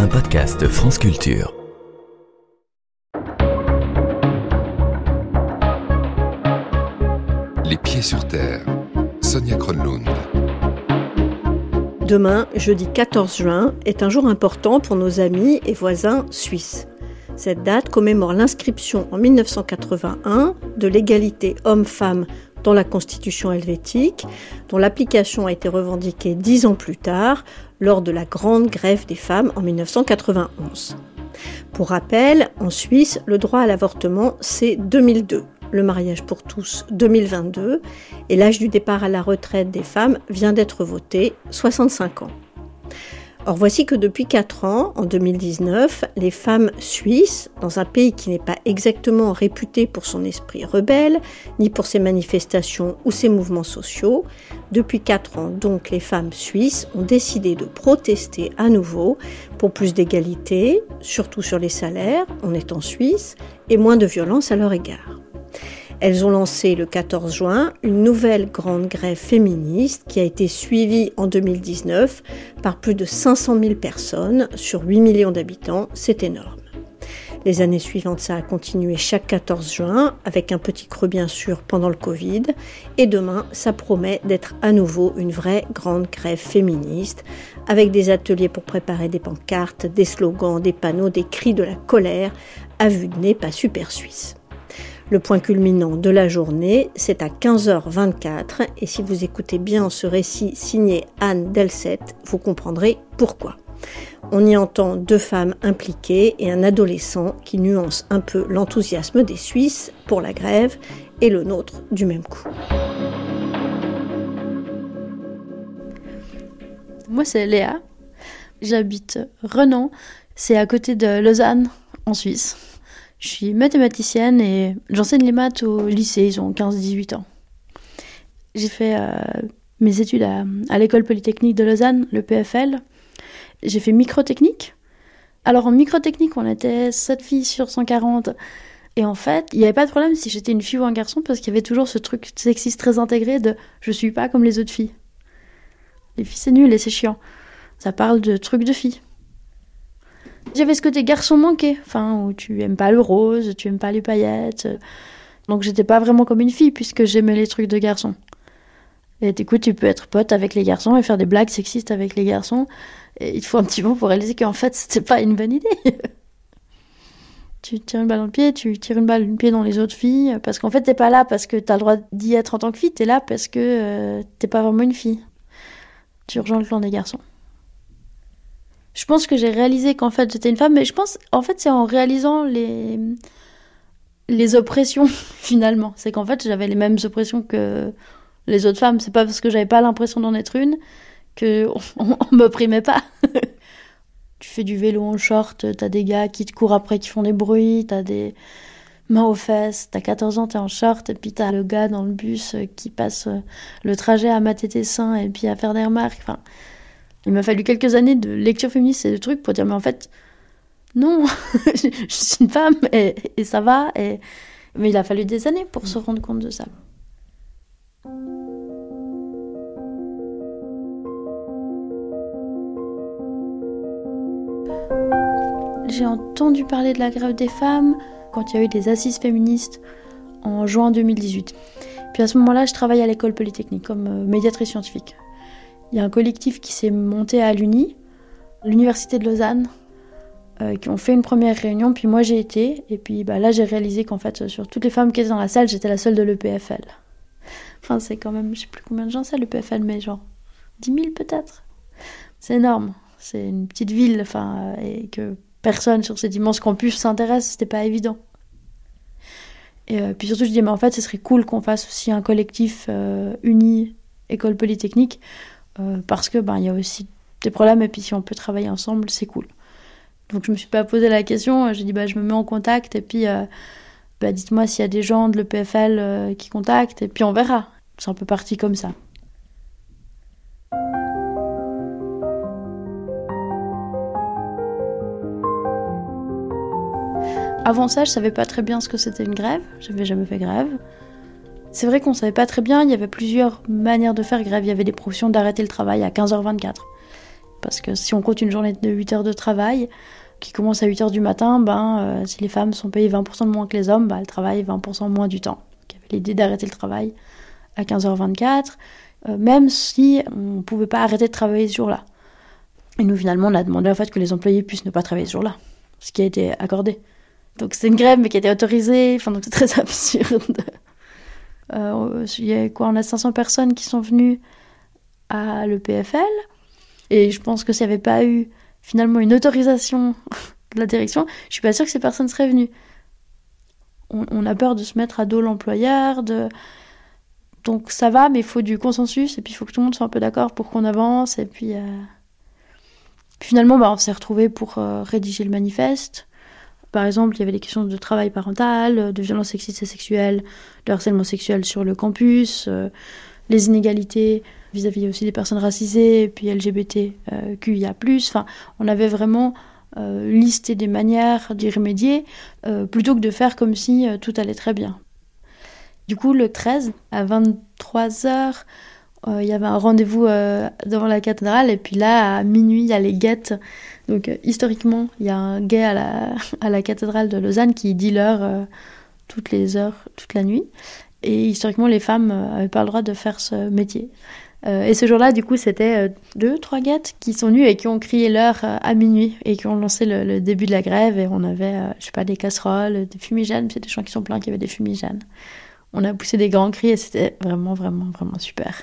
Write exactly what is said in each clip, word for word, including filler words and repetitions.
un podcast France Culture. Les pieds sur terre, Sonia Kronlund. Demain, jeudi quatorze juin, est un jour important pour nos amis et voisins suisses. Cette date commémore l'inscription en mille neuf cent quatre-vingt-un de l'égalité homme-femme dans la Constitution helvétique, dont l'application a été revendiquée dix ans plus tard, lors de la grande grève des femmes en mille neuf cent quatre-vingt-onze. Pour rappel, en Suisse, le droit à l'avortement, c'est deux mille deux. Le mariage pour tous deux mille vingt-deux et l'âge du départ à la retraite des femmes vient d'être voté, soixante-cinq ans. Or voici que depuis quatre ans, en deux mille dix-neuf, les femmes suisses, dans un pays qui n'est pas exactement réputé pour son esprit rebelle, ni pour ses manifestations ou ses mouvements sociaux, depuis quatre ans donc les femmes suisses ont décidé de protester à nouveau pour plus d'égalité, surtout sur les salaires, on est en Suisse, et moins de violence à leur égard. Elles ont lancé le quatorze juin une nouvelle grande grève féministe qui a été suivie en deux mille dix-neuf par plus de cinq cent mille personnes sur huit millions d'habitants, c'est énorme. Les années suivantes, ça a continué chaque quatorze juin, avec un petit creux bien sûr pendant le Covid, et demain, ça promet d'être à nouveau une vraie grande grève féministe, avec des ateliers pour préparer des pancartes, des slogans, des panneaux, des cris de la colère, à vue de nez pas super suisse. Le point culminant de la journée, c'est à quinze heures vingt-quatre, et si vous écoutez bien ce récit signé Anne Delset, vous comprendrez pourquoi. On y entend deux femmes impliquées et un adolescent qui nuance un peu l'enthousiasme des Suisses pour la grève et le nôtre du même coup. Moi, c'est Léa. J'habite Renan, c'est à côté de Lausanne, en Suisse. Je suis mathématicienne et j'enseigne les maths au lycée, ils ont quinze à dix-huit ans. J'ai fait euh, mes études à, à l'école polytechnique de Lausanne, le P F L. J'ai fait microtechnique. Alors en microtechnique, on était sept filles sur cent quarante. Et en fait, il n'y avait pas de problème si j'étais une fille ou un garçon parce qu'il y avait toujours ce truc sexiste très intégré de « je suis pas comme les autres filles ». Les filles, c'est nul et c'est chiant. Ça parle de trucs de filles. J'avais ce côté garçon manqué, enfin, où tu aimes pas le rose, tu aimes pas les paillettes. Donc j'étais pas vraiment comme une fille, puisque j'aimais les trucs de garçons. Et du coup, tu peux être pote avec les garçons et faire des blagues sexistes avec les garçons. Et il faut un petit moment pour réaliser qu'en fait, c'était pas une bonne idée. Tu tires une balle dans le pied, tu tires une balle dans le pied dans les autres filles, parce qu'en fait, t'es pas là parce que t'as le droit d'y être en tant que fille, t'es là parce que euh, t'es pas vraiment une fille. Tu rejoins le clan des garçons. Je pense que j'ai réalisé qu'en fait j'étais une femme, mais je pense en fait c'est en réalisant les les oppressions finalement. C'est qu'en fait j'avais les mêmes oppressions que les autres femmes. C'est pas parce que j'avais pas l'impression d'en être une que on, on, on m'opprimait pas. Tu fais du vélo en short, t'as des gars qui te courent après qui font des bruits, t'as des mains aux fesses, t'as quatorze ans, t'es en short, et puis t'as le gars dans le bus qui passe le trajet à mater tes seins et puis à faire des remarques. Enfin. Il m'a fallu quelques années de lecture féministe et de trucs pour dire, mais en fait, non, je suis une femme et, et ça va. Et... Mais il a fallu des années pour se rendre compte de ça. J'ai entendu parler de la grève des femmes quand il y a eu des assises féministes en juin deux mille dix-huit. Puis à ce moment-là, je travaillais à l'école polytechnique comme médiatrice scientifique. Il y a un collectif qui s'est monté à l'Uni, l'Université de Lausanne, euh, qui ont fait une première réunion, puis moi j'ai été, et puis bah, là j'ai réalisé qu'en fait, sur toutes les femmes qui étaient dans la salle, j'étais la seule de l'E P F L. Enfin, c'est quand même, je sais plus combien de gens c'est l'E P F L, mais genre dix mille peut-être. C'est énorme, c'est une petite ville, enfin, et que personne sur cet immense campus s'intéresse, c'était pas évident. Et euh, puis surtout, je dis, mais en fait, ce serait cool qu'on fasse aussi un collectif euh, uni, école polytechnique, Euh, parce que ben il y a aussi des problèmes et puis si on peut travailler ensemble c'est cool. Donc je me suis pas posé la question, j'ai dit bah je me mets en contact et puis euh, bah, dites-moi s'il y a des gens de l'E P F L euh, qui contactent et puis on verra. C'est un peu parti comme ça. Avant ça, je savais pas très bien ce que c'était une grève, j'avais jamais fait grève. C'est vrai qu'on savait pas très bien, il y avait plusieurs manières de faire grève. Il y avait des propositions d'arrêter le travail à quinze heures vingt-quatre. parce que si on compte une journée de huit heures de travail, qui commence à huit heures du matin, ben, euh, si les femmes sont payées vingt pour cent de moins que les hommes, ben, elles travaillent vingt pour cent moins du temps. Donc, il y avait l'idée d'arrêter le travail à quinze heures vingt-quatre, euh, même si on ne pouvait pas arrêter de travailler ce jour-là. Et nous, finalement, on a demandé en fait que les employés puissent ne pas travailler ce jour-là, ce qui a été accordé. Donc c'est une grève, mais qui a été autorisée, enfin, donc c'est très absurde. Euh, il y a quoi, on a cinq cents personnes qui sont venues à l'E P F L, et je pense que s'il n'y avait pas eu finalement une autorisation de la direction, je suis pas sûre que ces personnes seraient venues. On, on a peur de se mettre à dos l'employeur, de... donc ça va, mais il faut du consensus, et puis il faut que tout le monde soit un peu d'accord pour qu'on avance, et puis, euh... puis finalement bah, on s'est retrouvés pour euh, rédiger le manifeste. Par exemple, il y avait des questions de travail parental, de violences sexistes et sexuelles, de harcèlement sexuel sur le campus, euh, les inégalités vis-à-vis aussi des personnes racisées, et puis L G B T Q I A plus. Enfin, on avait vraiment euh, listé des manières d'y remédier, euh, plutôt que de faire comme si euh, tout allait très bien. Du coup, le treize, à vingt-trois heures, euh, il y avait un rendez-vous euh, devant la cathédrale, et puis là, à minuit, il y a les guettes. Donc, euh, historiquement, il y a un guet à la, à la cathédrale de Lausanne qui dit l'heure euh, toutes les heures, toute la nuit. Et historiquement, les femmes n'avaient pas le droit de faire ce métier. Euh, et ce jour-là, du coup, c'était euh, deux, trois guettes qui sont venues et qui ont crié l'heure euh, à minuit et qui ont lancé le, le début de la grève. Et on avait, euh, je sais pas, des casseroles, des fumigènes. C'est des gens qui sont pleins qui avaient des fumigènes. On a poussé des grands cris et c'était vraiment, vraiment, vraiment super.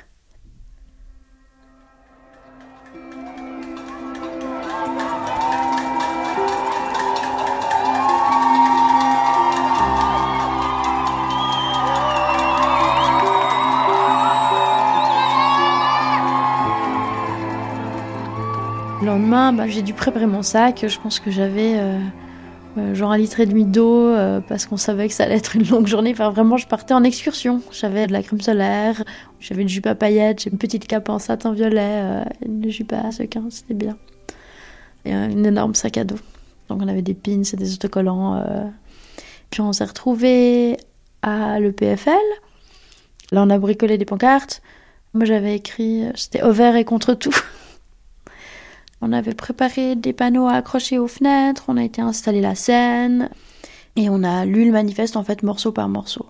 Le lendemain, bah, j'ai dû préparer mon sac. Je pense que j'avais euh, euh, genre un litre et demi d'eau euh, parce qu'on savait que ça allait être une longue journée. Enfin, vraiment, je partais en excursion. J'avais de la crème solaire, j'avais une jupe à paillettes, j'ai une petite cape en satin violet, euh, une jupe à sequins, c'était bien. Et un énorme sac à dos. Donc on avait des pins et des autocollants. Euh. Puis on s'est retrouvés à l'E P F L. Là, on a bricolé des pancartes. Moi, j'avais écrit, c'était au vert et contre tout. On avait préparé des panneaux à accrocher aux fenêtres, on a été installer la scène et on a lu le manifeste en fait morceau par morceau.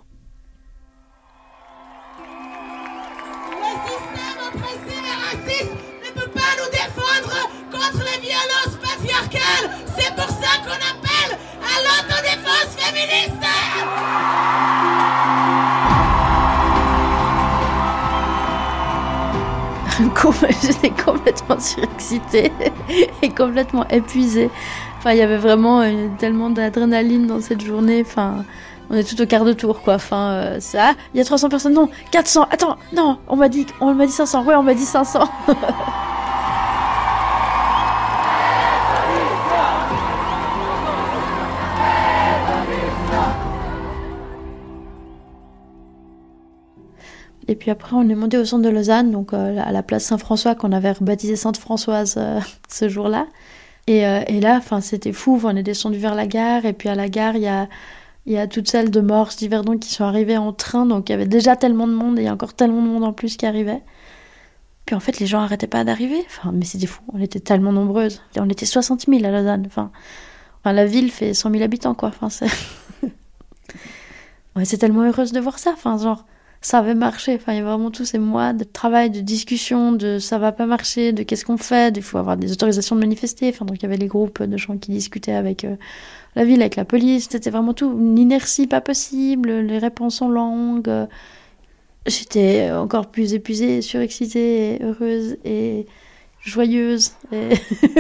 Le système oppressif et raciste ne peut pas nous défendre contre les violences patriarcales. C'est pour ça qu'on appelle à l'autodéfense féministe. J'étais complètement surexcitée et complètement épuisée. Enfin, il y avait vraiment euh, tellement d'adrénaline dans cette journée. Enfin, on est tout au quart de tour, quoi. Enfin, euh, ça, il y a trois cents personnes, non, quatre cents. Attends, non, on m'a dit, on m'a dit cinq cents. Ouais, on m'a dit cinq cents. Et puis après, on est monté au centre de Lausanne, donc euh, à la place Saint-François, qu'on avait rebaptisée Sainte-Françoise euh, ce jour-là. Et, euh, et là, c'était fou, on est descendu vers la gare, et puis à la gare, il y a, y a toutes celles de Mors, d'Yverdon qui sont arrivées en train, donc il y avait déjà tellement de monde, et il y a encore tellement de monde en plus qui arrivait. Puis en fait, les gens n'arrêtaient pas d'arriver, enfin, mais c'était fou, on était tellement nombreuses. On était soixante mille à Lausanne, enfin, enfin la ville fait cent mille habitants, quoi. Enfin, c'est... ouais, c'est tellement heureuse de voir ça, enfin, genre... ça avait marché. Enfin, il y a vraiment tous ces mois de travail, de discussion, de ça va pas marcher, de qu'est-ce qu'on fait, il faut avoir des autorisations de manifester. Enfin, donc il y avait les groupes de gens qui discutaient avec euh, la ville, avec la police. C'était vraiment tout, une inertie pas possible, les réponses en langue. Euh, j'étais encore plus épuisée, surexcitée, et heureuse et joyeuse. Et...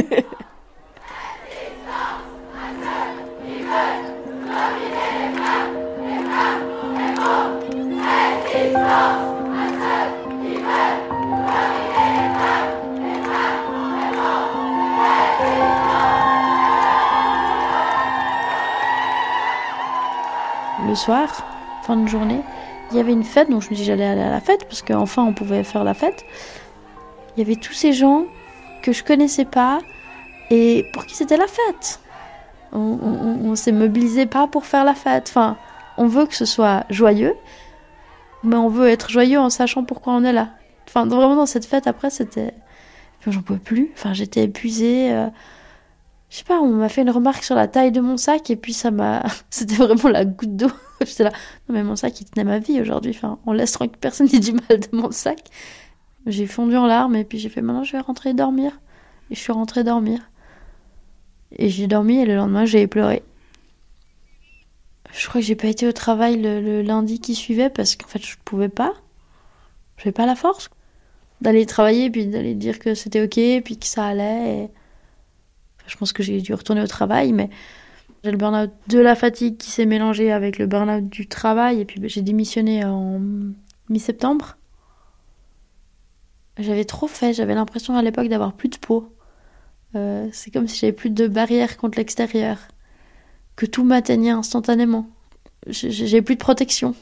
Le soir, fin de journée, il y avait une fête, donc je me dis j'allais aller à la fête, parce qu'enfin on pouvait faire la fête. Il y avait tous ces gens que je connaissais pas, et pour qui c'était la fête. On, on, on s'est mobilisé pas pour faire la fête, enfin, on veut que ce soit joyeux, mais on veut être joyeux en sachant pourquoi on est là. Enfin, vraiment dans cette fête, après, c'était... J'en pouvais plus. Enfin, j'étais épuisée. Euh... Je sais pas, on m'a fait une remarque sur la taille de mon sac et puis ça m'a... C'était vraiment la goutte d'eau. J'étais là, non mais mon sac, il tenait ma vie aujourd'hui. Enfin, on laisse tranquille, personne n'ait du mal de mon sac. J'ai fondu en larmes et puis j'ai fait, maintenant je vais rentrer dormir. Et je suis rentrée dormir. Et j'ai dormi et le lendemain, j'ai pleuré. Je crois que j'ai pas été au travail le, le lundi qui suivait parce qu'en fait, je pouvais pas. J'avais pas la force d'aller travailler puis d'aller dire que c'était ok puis que ça allait. Et... Enfin, je pense que j'ai dû retourner au travail, mais j'ai le burn-out de la fatigue qui s'est mélangé avec le burn-out du travail et puis j'ai démissionné en mi-septembre. J'avais trop fait, j'avais l'impression à l'époque d'avoir plus de peau. Euh, c'est comme si j'avais plus de barrière contre l'extérieur. Que tout m'atteignait instantanément. J'avais plus de protection.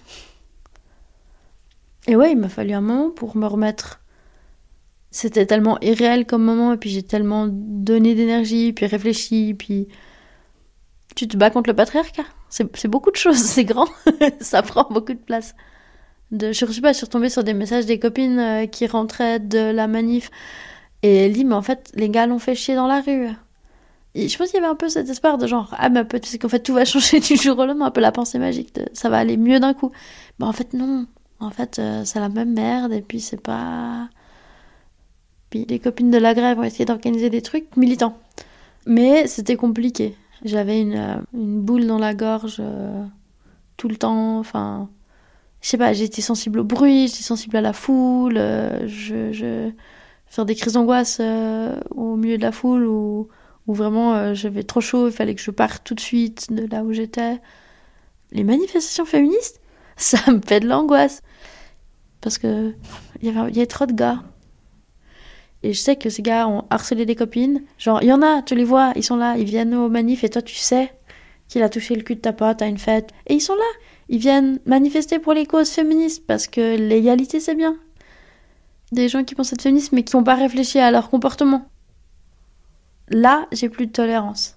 Et ouais, il m'a fallu un moment pour me remettre. C'était tellement irréel comme moment, et puis j'ai tellement donné d'énergie, puis réfléchi, puis... Tu te bats contre le patriarcat. C'est, c'est beaucoup de choses, c'est grand. Ça prend beaucoup de place. De, je suis pas, je suis retombée sur des messages des copines euh, qui rentraient de la manif. Et elle dit, mais en fait, les gars l'ont fait chier dans la rue. Et je pense qu'il y avait un peu cet espoir de genre, ah mais peut-être qu'en fait tout va changer du jour au lendemain, un peu la pensée magique, de, ça va aller mieux d'un coup. Mais en fait non, en fait euh, c'est la même merde et puis c'est pas... Puis les copines de la grève ont essayé d'organiser des trucs militants. Mais c'était compliqué. J'avais une, euh, une boule dans la gorge euh, tout le temps, enfin... Je sais pas, j'étais sensible au bruit, j'étais sensible à la foule, euh, je, je... faire des crises d'angoisse euh, au milieu de la foule ou... où vraiment euh, j'avais trop chaud, il fallait que je parte tout de suite de là où j'étais. Les manifestations féministes, ça me fait de l'angoisse. Parce que il y avait, il y avait trop de gars. Et je sais que ces gars ont harcelé des copines. Genre, il y en a, tu les vois, ils sont là, ils viennent aux manifs et toi tu sais qu'il a touché le cul de ta pote à une fête. Et ils sont là, ils viennent manifester pour les causes féministes parce que l'égalité c'est bien. Des gens qui pensent être féministes mais qui n'ont pas réfléchi à leur comportement. Là, j'ai plus de tolérance.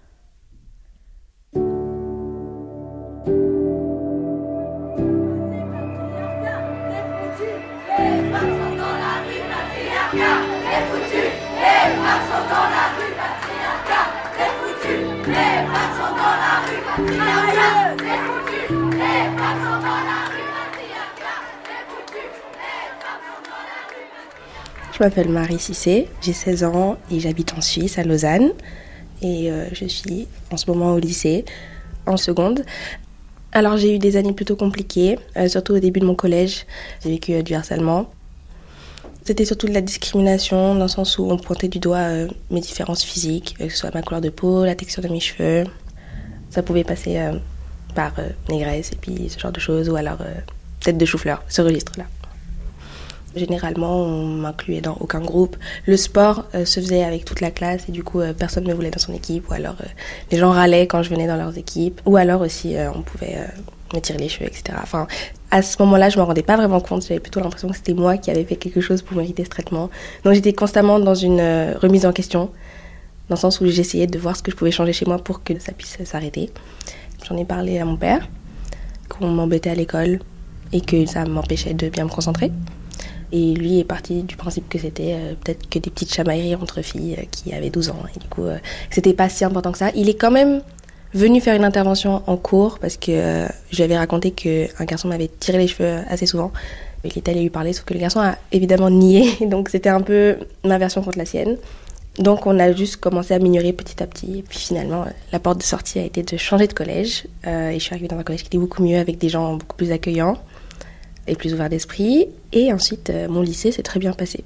Je m'appelle Marie Cissé, j'ai seize ans et j'habite en Suisse, à Lausanne. Et euh, je suis en ce moment au lycée, en seconde. Alors j'ai eu des années plutôt compliquées, euh, surtout au début de mon collège. J'ai vécu euh, du harcèlement. C'était surtout de la discrimination, dans le sens où on pointait du doigt euh, mes différences physiques, euh, que ce soit ma couleur de peau, la texture de mes cheveux. Ça pouvait passer euh, par euh, négresse et puis ce genre de choses, ou alors euh, tête de chou-fleur, ce registre-là. Généralement, on m'incluait dans aucun groupe. Le sport euh, se faisait avec toute la classe et du coup, euh, personne ne me voulait dans son équipe. Ou alors, euh, les gens râlaient quand je venais dans leurs équipes. Ou alors aussi, euh, on pouvait euh, me tirer les cheveux, et cetera. Enfin, à ce moment-là, je ne m'en rendais pas vraiment compte. J'avais plutôt l'impression que c'était moi qui avais fait quelque chose pour mériter ce traitement. Donc, j'étais constamment dans une euh, remise en question, dans le sens où j'essayais de voir ce que je pouvais changer chez moi pour que ça puisse s'arrêter. J'en ai parlé à mon père, qu'on m'embêtait à l'école et que ça m'empêchait de bien me concentrer. Et lui est parti du principe que c'était euh, peut-être que des petites chamailleries entre filles euh, qui avaient douze ans. Et du coup, euh, c'était pas si important que ça. Il est quand même venu faire une intervention en cours parce que euh, je lui avais raconté qu'un garçon m'avait tiré les cheveux assez souvent. Il était allé lui parler, sauf que le garçon a évidemment nié. Donc c'était un peu ma version contre la sienne. Donc on a juste commencé à m'ignorer petit à petit. Et puis finalement, la porte de sortie a été de changer de collège. Euh, et je suis arrivée dans un collège qui était beaucoup mieux, avec des gens beaucoup plus accueillants et plus ouvert d'esprit. Et ensuite, euh, mon lycée s'est très bien passé.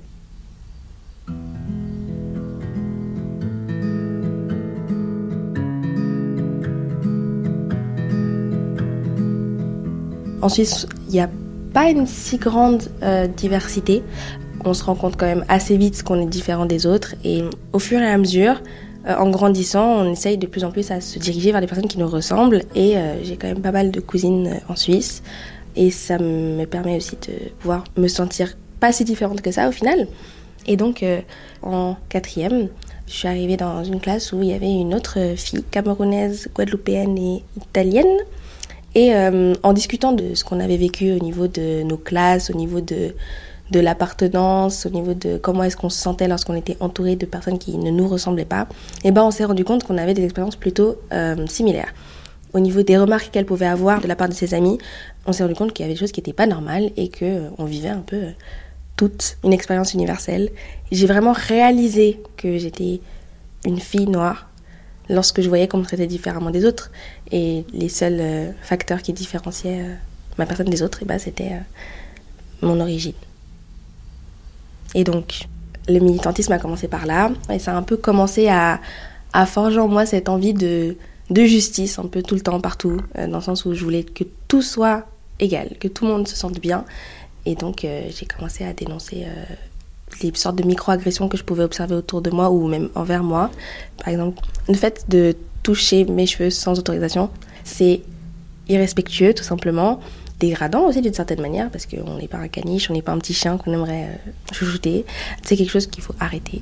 En Suisse, il n'y a pas une si grande euh, diversité. On se rend compte quand même assez vite qu'on est différent des autres. Et au fur et à mesure, euh, en grandissant, on essaye de plus en plus à se diriger vers des personnes qui nous ressemblent. Et euh, j'ai quand même pas mal de cousines en Suisse. Et ça me permet aussi de pouvoir me sentir pas si différente que ça au final. Et donc, euh, en quatrième, je suis arrivée dans une classe où il y avait une autre fille, camerounaise, guadeloupéenne et italienne. Et euh, en discutant de ce qu'on avait vécu au niveau de nos classes, au niveau de, de l'appartenance, au niveau de comment est-ce qu'on se sentait lorsqu'on était entouré de personnes qui ne nous ressemblaient pas, et ben on s'est rendu compte qu'on avait des expériences plutôt euh, similaires. Au niveau des remarques qu'elle pouvait avoir de la part de ses amis, on s'est rendu compte qu'il y avait des choses qui n'étaient pas normales et qu'on euh, vivait un peu euh, toute une expérience universelle. Et j'ai vraiment réalisé que j'étais une fille noire lorsque je voyais qu'on me traitait différemment des autres. Et les seuls euh, facteurs qui différenciaient euh, ma personne des autres, et ben, c'était euh, mon origine. Et donc, le militantisme a commencé par là, et ça a un peu commencé à, à forger en moi cette envie de, de justice, un peu tout le temps, partout, euh, dans le sens où je voulais que tout soit égal, que tout le monde se sente bien. Et donc, euh, j'ai commencé à dénoncer euh, les sortes de micro-agressions que je pouvais observer autour de moi ou même envers moi. Par exemple, le fait de toucher mes cheveux sans autorisation, c'est irrespectueux, tout simplement. Dégradant aussi d'une certaine manière, parce qu'on n'est pas un caniche, on n'est pas un petit chien qu'on aimerait euh, chouchouter. C'est quelque chose qu'il faut arrêter.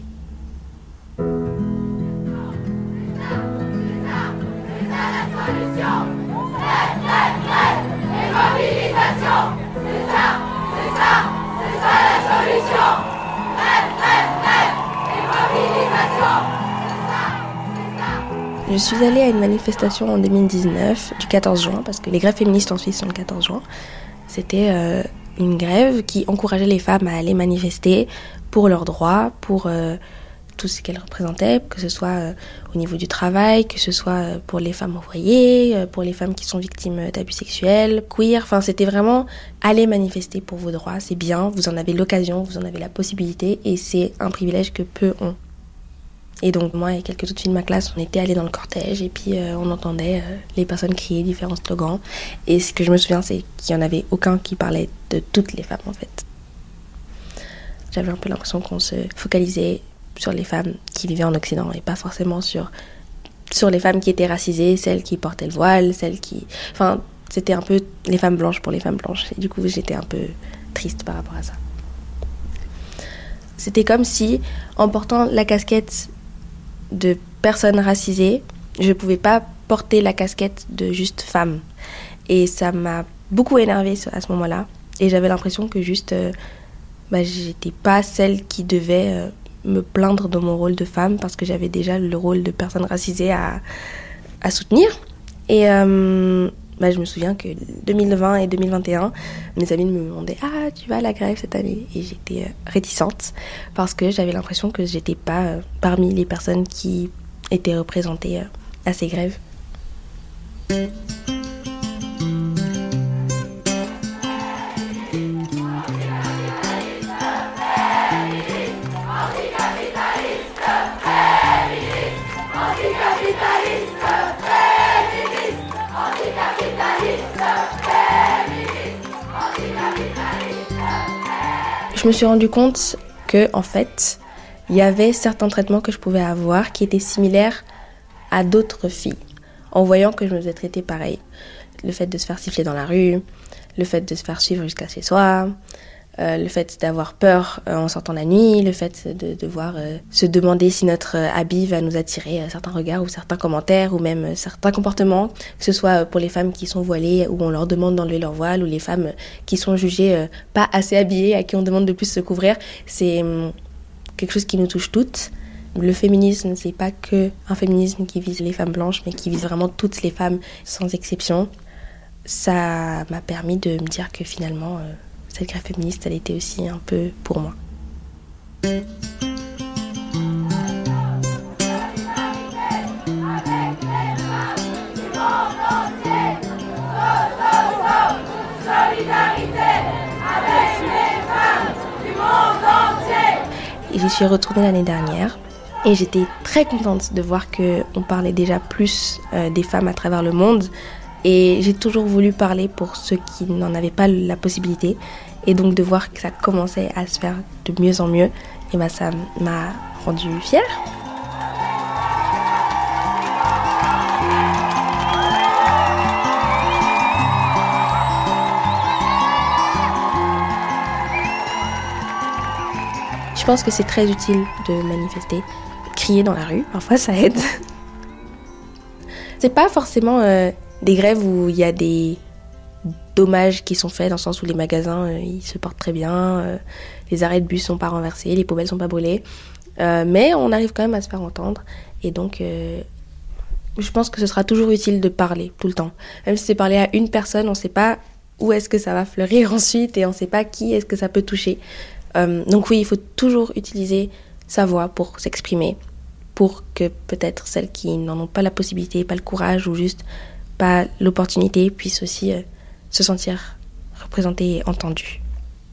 Je suis allée à une manifestation en deux mille dix-neuf, du quatorze juin, parce que les grèves féministes en Suisse sont le quatorze juin. C'était euh, une grève qui encourageait les femmes à aller manifester pour leurs droits, pour euh, tout ce qu'elles représentaient, que ce soit euh, au niveau du travail, que ce soit euh, pour les femmes au foyer, euh, pour les femmes qui sont victimes d'abus sexuels, queer. Enfin, c'était vraiment aller manifester pour vos droits, c'est bien, vous en avez l'occasion, vous en avez la possibilité, et c'est un privilège que peu ont. Et donc moi et quelques autres filles de ma classe, on était allés dans le cortège et puis euh, on entendait euh, les personnes crier différents slogans. Et ce que je me souviens, c'est qu'il n'y en avait aucun qui parlait de toutes les femmes en fait. J'avais un peu l'impression qu'on se focalisait sur les femmes qui vivaient en Occident et pas forcément sur, sur les femmes qui étaient racisées, celles qui portaient le voile, celles qui... Enfin, c'était un peu les femmes blanches pour les femmes blanches. Et du coup, j'étais un peu triste par rapport à ça. C'était comme si, en portant la casquette de personnes racisées, je ne pouvais pas porter la casquette de juste femme. Et ça m'a beaucoup énervée à ce moment-là. Et j'avais l'impression que juste, euh, bah, j'étais pas celle qui devait euh, me plaindre de mon rôle de femme parce que j'avais déjà le rôle de personne racisée à, à soutenir. Et euh, bah, je me souviens que deux mille vingt et deux mille vingt et un, mes amis me demandaient « Ah, tu vas à la grève cette année ?» Et j'étais euh, réticente parce que j'avais l'impression que j'étais pas euh, parmi les personnes qui étaient représentées euh, à ces grèves. Je me suis rendu compte que, en fait, il y avait certains traitements que je pouvais avoir qui étaient similaires à d'autres filles, en voyant que je me faisais traiter pareil. Le fait de se faire siffler dans la rue, le fait de se faire suivre jusqu'à chez soi, euh, le fait d'avoir peur euh, en sortant la nuit, le fait de devoir euh, se demander si notre euh, habit va nous attirer euh, certains regards ou certains commentaires ou même euh, certains comportements, que ce soit pour les femmes qui sont voilées où on leur demande d'enlever leur voile ou les femmes qui sont jugées euh, pas assez habillées, à qui on demande de plus se couvrir. C'est euh, quelque chose qui nous touche toutes. Le féminisme, c'est pas que un féminisme qui vise les femmes blanches, mais qui vise vraiment toutes les femmes sans exception. Ça m'a permis de me dire que finalement, euh, cette grève féministe, elle était aussi un peu pour moi. Et j'y suis retournée l'année dernière. Et j'étais très contente de voir qu'on parlait déjà plus euh, des femmes à travers le monde. Et j'ai toujours voulu parler pour ceux qui n'en avaient pas la possibilité. Et donc de voir que ça commençait à se faire de mieux en mieux, et ben ça m'a rendue fière. Je pense que c'est très utile de manifester. Crier dans la rue, parfois ça aide. C'est pas forcément euh, des grèves où il y a des dommages qui sont faits, dans le sens où les magasins euh, ils se portent très bien, euh, les arrêts de bus sont pas renversés, les poubelles sont pas brûlées. Euh, mais on arrive quand même à se faire entendre. Et donc, euh, je pense que ce sera toujours utile de parler tout le temps. Même si c'est parler à une personne, on ne sait pas où est-ce que ça va fleurir ensuite et on ne sait pas qui est-ce que ça peut toucher. Euh, donc oui, il faut toujours utiliser sa voix pour s'exprimer, pour que peut-être celles qui n'en ont pas la possibilité, pas le courage ou juste pas l'opportunité puissent aussi euh, se sentir représentées et entendues.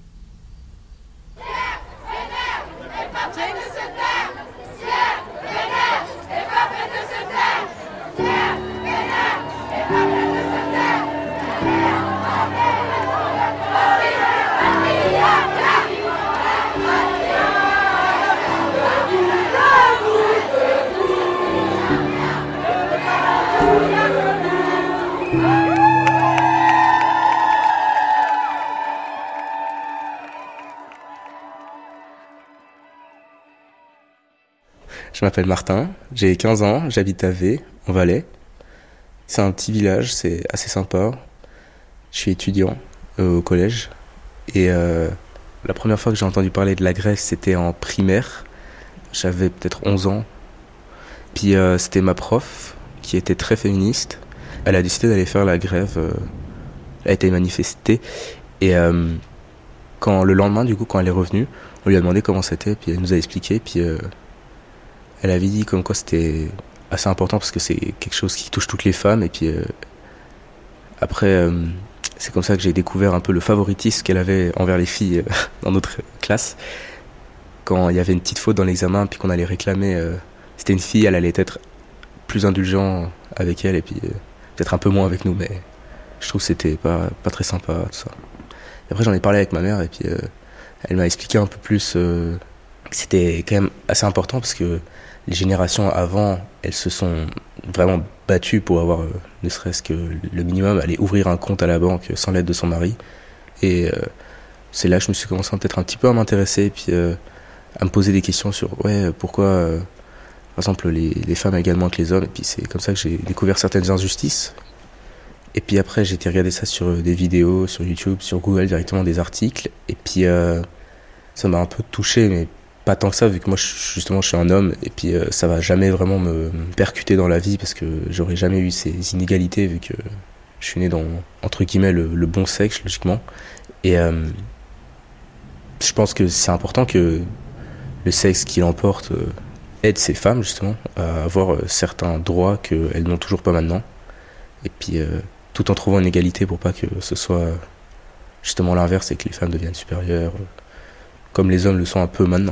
Je m'appelle Martin, j'ai quinze ans, j'habite à V, en Valais. C'est un petit village, c'est assez sympa. Je suis étudiant euh, au collège. Et euh, la première fois que j'ai entendu parler de la grève, c'était en primaire. J'avais peut-être onze ans. Puis euh, c'était ma prof, qui était très féministe. Elle a décidé d'aller faire la grève. Euh, elle a été manifestée. Et euh, quand, le lendemain, du coup, quand elle est revenue, on lui a demandé comment c'était. Puis elle nous a expliqué. Puis... Euh, Elle avait dit comme quoi c'était assez important parce que c'est quelque chose qui touche toutes les femmes. Et puis euh, après, euh, c'est comme ça que j'ai découvert un peu le favoritisme qu'elle avait envers les filles euh, dans notre classe. Quand il y avait une petite faute dans l'examen, puis qu'on allait réclamer, euh, c'était une fille, elle allait être plus indulgent avec elle et puis euh, peut-être un peu moins avec nous. Mais je trouve que c'était pas, pas très sympa tout ça. Et après j'en ai parlé avec ma mère et puis euh, elle m'a expliqué un peu plus euh, que c'était quand même assez important parce que les générations avant, elles se sont vraiment battues pour avoir, euh, ne serait-ce que le minimum, aller ouvrir un compte à la banque sans l'aide de son mari. Et euh, c'est là que je me suis commencé peut-être un petit peu à m'intéresser et puis euh, à me poser des questions sur ouais, pourquoi, euh, par exemple, les, les femmes également que les hommes. Et puis c'est comme ça que j'ai découvert certaines injustices. Et puis après, j'ai été regarder ça sur des vidéos, sur YouTube, sur Google, directement des articles. Et puis euh, ça m'a un peu touché, mais pas tant que ça, vu que moi, justement, je suis un homme, et puis euh, ça va jamais vraiment me, me percuter dans la vie, parce que j'aurais jamais eu ces inégalités, vu que je suis né dans, entre guillemets, le, le bon sexe, logiquement. Et euh, je pense que c'est important que le sexe qui l'emporte euh, aide ces femmes, justement, à avoir euh, certains droits qu'elles n'ont toujours pas maintenant. Et puis, euh, tout en trouvant une égalité pour pas que ce soit justement l'inverse et que les femmes deviennent supérieures, euh, comme les hommes le sont un peu maintenant.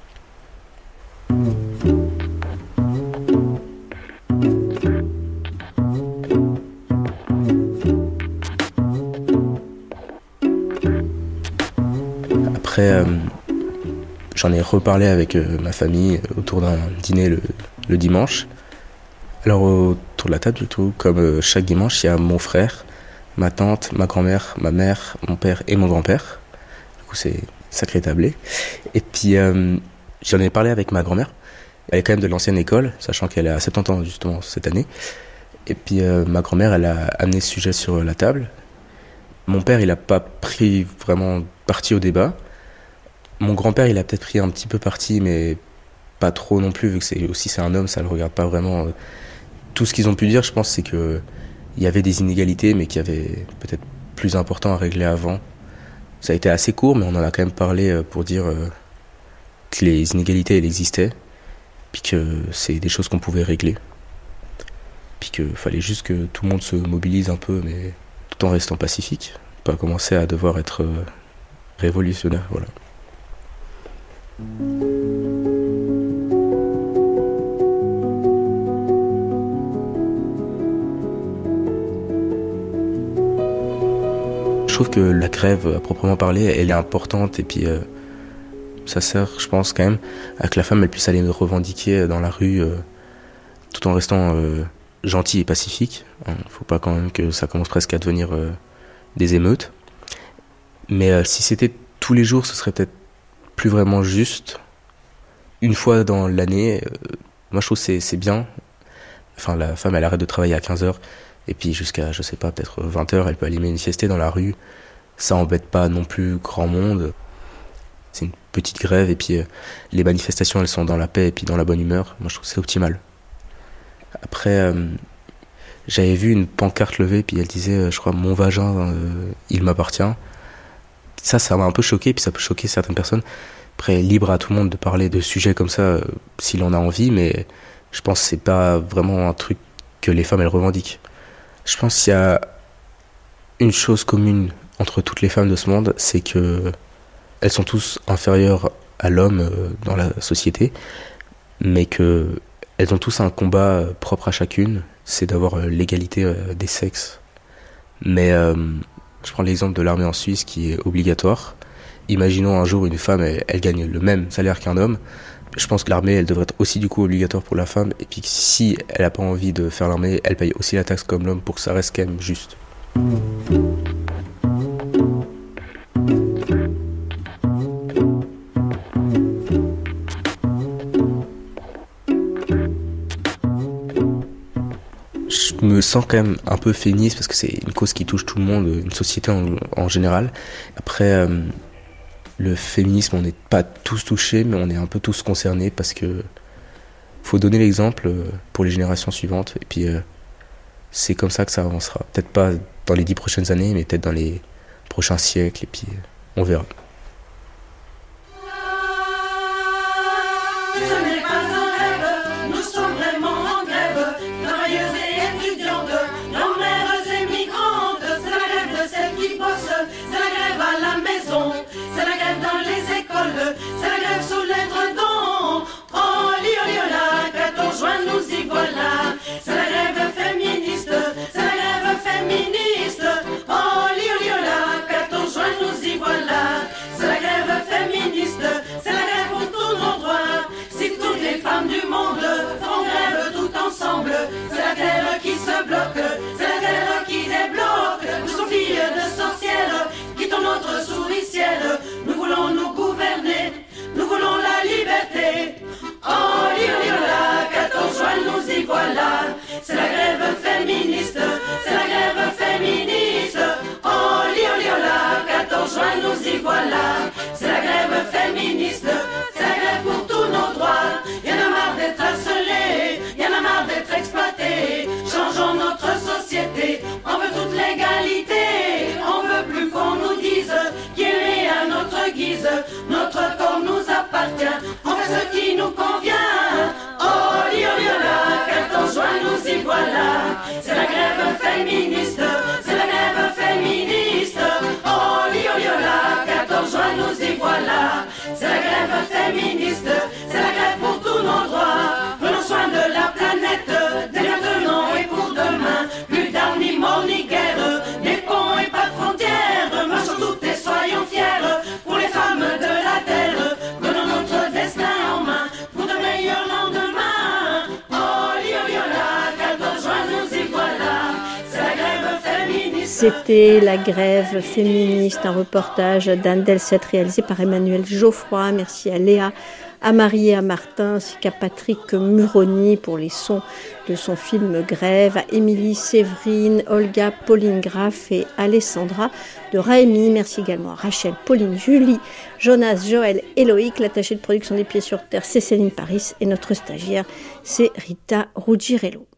Après, euh, j'en ai reparlé avec euh, ma famille autour d'un dîner le, le dimanche. Alors autour de la table, du tout, comme euh, chaque dimanche, il y a mon frère, ma tante, ma grand-mère, ma mère, mon père et mon grand-père. Du coup, c'est sacré tablé. Et puis, euh, j'en ai parlé avec ma grand-mère. Elle est quand même de l'ancienne école, sachant qu'elle a soixante-dix ans justement cette année. Et puis euh, ma grand-mère, elle a amené ce sujet sur la table. Mon père, il n'a pas pris vraiment parti au débat. Mon grand-père, il a peut-être pris un petit peu parti, mais pas trop non plus, vu que c'est aussi c'est un homme, ça le regarde pas vraiment. Tout ce qu'ils ont pu dire, je pense, c'est que il y avait des inégalités, mais qu'il y avait peut-être plus important à régler avant. Ça a été assez court, mais on en a quand même parlé pour dire que les inégalités, elles existaient, puis que c'est des choses qu'on pouvait régler. Puis qu'il fallait juste que tout le monde se mobilise un peu, mais tout en restant pacifique. Pas commencer à devoir être révolutionnaire, voilà. Je trouve que la grève, à proprement parler, elle est importante et puis euh, ça sert, je pense, quand même, à que la femme elle puisse aller revendiquer dans la rue euh, tout en restant euh, gentille et pacifique. Il ne faut pas quand même que ça commence presque à devenir euh, des émeutes. Mais euh, si c'était tous les jours, ce serait peut-être plus vraiment juste. Une fois dans l'année, euh, moi je trouve que c'est, c'est bien. Enfin, la femme elle arrête de travailler à quinze heures et puis jusqu'à, je sais pas, peut-être vingt heures, elle peut aller manifester dans la rue. Ça embête pas non plus grand monde. c'est une petite grève et puis euh, les manifestations elles sont dans la paix et puis dans la bonne humeur. Moi je trouve que c'est optimal. Après euh, j'avais vu une pancarte levée puis elle disait euh, je crois mon vagin euh, il m'appartient. Ça ça m'a un peu choqué puis ça peut choquer certaines personnes. Après libre à tout le monde de parler de sujets comme ça euh, s'il en a envie, mais je pense que c'est pas vraiment un truc que les femmes elles revendiquent. Je pense qu'il y a une chose commune entre toutes les femmes de ce monde, c'est que elles sont tous inférieures à l'homme dans la société, mais qu'elles ont tous un combat propre à chacune, c'est d'avoir l'égalité des sexes. Mais euh, je prends l'exemple de l'armée en Suisse qui est obligatoire. Imaginons un jour une femme, elle, elle gagne le même salaire qu'un homme. Je pense que l'armée, elle devrait être aussi du coup obligatoire pour la femme, et puis si elle n'a pas envie de faire l'armée, elle paye aussi la taxe comme l'homme pour que ça reste quand même juste. Je me sens quand même un peu féministe parce que c'est une cause qui touche tout le monde, une société en, en général. Après, euh, le féminisme, on n'est pas tous touchés, mais on est un peu tous concernés parce que faut donner l'exemple pour les générations suivantes. Et puis, euh, c'est comme ça que ça avancera. Peut-être pas dans les dix prochaines années, mais peut-être dans les prochains siècles. Et puis, euh, on verra. Nous voulons nous gouverner, nous voulons la liberté. Oh, liola, quatorze juin, nous y voilà. C'est la grève féministe, c'est la grève féministe. Oh, liola, quatorze juin, nous y voilà. C'est la grève féministe, c'est la grève pour tous nos droits. Y'en a marre d'être harcelés, y'en a marre d'être exploités. Changeons notre société, on veut toute l'égalité. On veut plus qu'on nous dise qui est à notre guise. Notre corps nous appartient, on fait ce qui nous convient. Oh, liola, quatorze juin, nous y voilà. C'est la grève féministe, c'est la grève féministe. Oh, liola, quatorze juin, nous y voilà. C'est la grève féministe, c'est la grève pour tous nos droits. Prenons soin de la planète, dès maintenant et pour demain. Plus d'armes, ni morts, ni guerre, des ponts et pas de frontières. Marchons toutes et soyons fiers. Pour les femmes de la terre, prenons notre destin en main pour de meilleurs lendemains. Oh, liola, quatorze juin, nous y voilà. C'est la grève féministe. C'était la grève féministe, un reportage d'Anne Delcette réalisé par Emmanuel Geoffroy. Merci à Léa, à Marie et à Martin, ainsi qu'à Patrick Muroni pour les sons de son film Grève, à Émilie Séverine, Olga, Pauline Graff et Alessandra de Raimi. Merci également à Rachel, Pauline, Julie, Jonas, Joël et Loïc. L'attachée de production des Pieds sur Terre, c'est Céline Paris et notre stagiaire, c'est Rita Ruggiero.